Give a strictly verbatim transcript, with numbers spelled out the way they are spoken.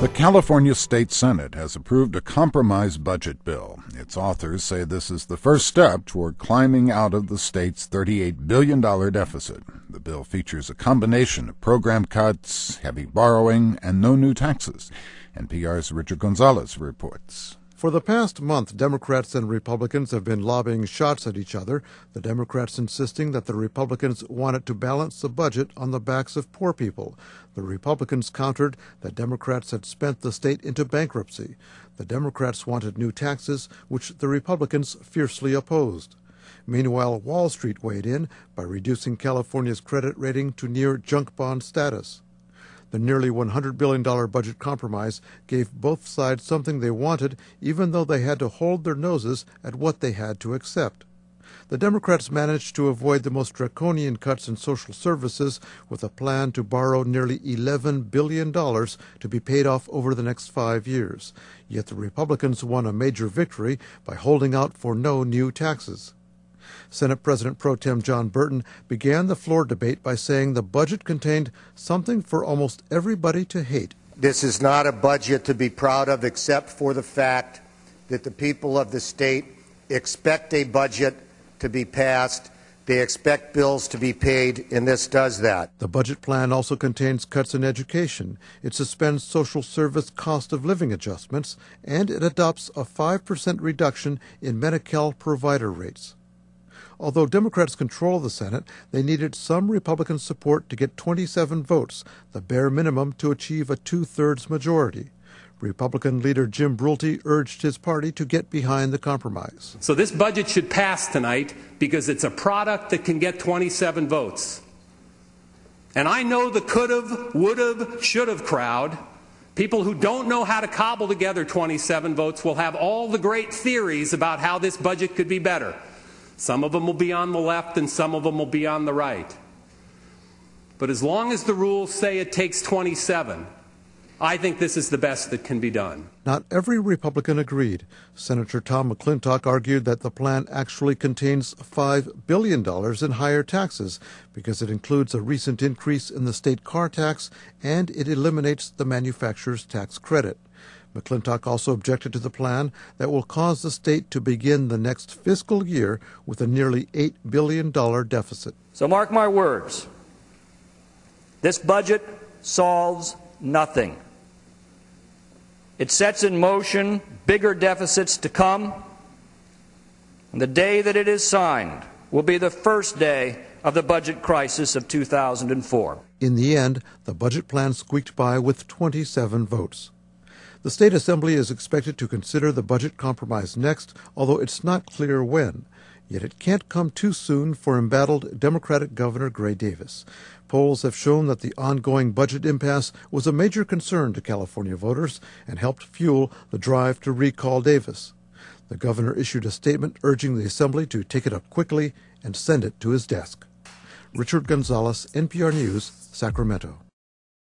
The California State Senate has approved a compromise budget bill. Its authors say this is the first step toward climbing out of the state's thirty-eight billion dollars deficit. The bill features a combination of program cuts, heavy borrowing, and no new taxes. N P R's Richard Gonzalez reports. For the past month, Democrats and Republicans have been lobbing shots at each other, the Democrats insisting that the Republicans wanted to balance the budget on the backs of poor people. The Republicans countered that Democrats had spent the state into bankruptcy. The Democrats wanted new taxes, which the Republicans fiercely opposed. Meanwhile, Wall Street weighed in by reducing California's credit rating to near junk bond status. The nearly one hundred billion dollars budget compromise gave both sides something they wanted, even though they had to hold their noses at what they had to accept. The Democrats managed to avoid the most draconian cuts in social services with a plan to borrow nearly eleven billion dollars to be paid off over the next five years. Yet the Republicans won a major victory by holding out for no new taxes. Senate President Pro Tem John Burton began the floor debate by saying the budget contained something for almost everybody to hate. This is not a budget to be proud of, except for the fact that the people of the state expect a budget to be passed. They expect bills to be paid, and this does that. The budget plan also contains cuts in education. It suspends social service cost of living adjustments, and it adopts a five percent reduction in Medi-Cal provider rates. Although Democrats control the Senate, they needed some Republican support to get twenty-seven votes, the bare minimum to achieve a two-thirds majority. Republican leader Jim Brulte urged his party to get behind the compromise. So this budget should pass tonight because it's a product that can get twenty-seven votes. And I know the could've, would've, should've crowd, people who don't know how to cobble together twenty-seven votes, will have all the great theories about how this budget could be better. Some of them will be on the left and some of them will be on the right. But as long as the rules say it takes twenty-seven, I think this is the best that can be done. Not every Republican agreed. Senator Tom McClintock argued that the plan actually contains five billion dollars in higher taxes because it includes a recent increase in the state car tax and it eliminates the manufacturer's tax credit. McClintock also objected to the plan that will cause the state to begin the next fiscal year with a nearly eight billion dollars deficit. So mark my words, this budget solves nothing. It sets in motion bigger deficits to come, and the day that it is signed will be the first day of the budget crisis of two thousand four. In the end, the budget plan squeaked by with twenty-seven votes. The State Assembly is expected to consider the budget compromise next, although it's not clear when. Yet it can't come too soon for embattled Democratic Governor Gray Davis. Polls have shown that the ongoing budget impasse was a major concern to California voters and helped fuel the drive to recall Davis. The governor issued a statement urging the Assembly to take it up quickly and send it to his desk. Richard Gonzalez, N P R News, Sacramento.